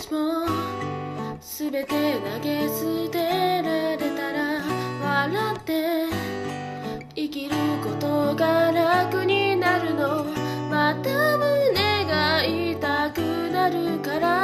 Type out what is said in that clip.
しもすべて投げ捨てられたら笑って生きることが楽になるの。また胸が痛くなるから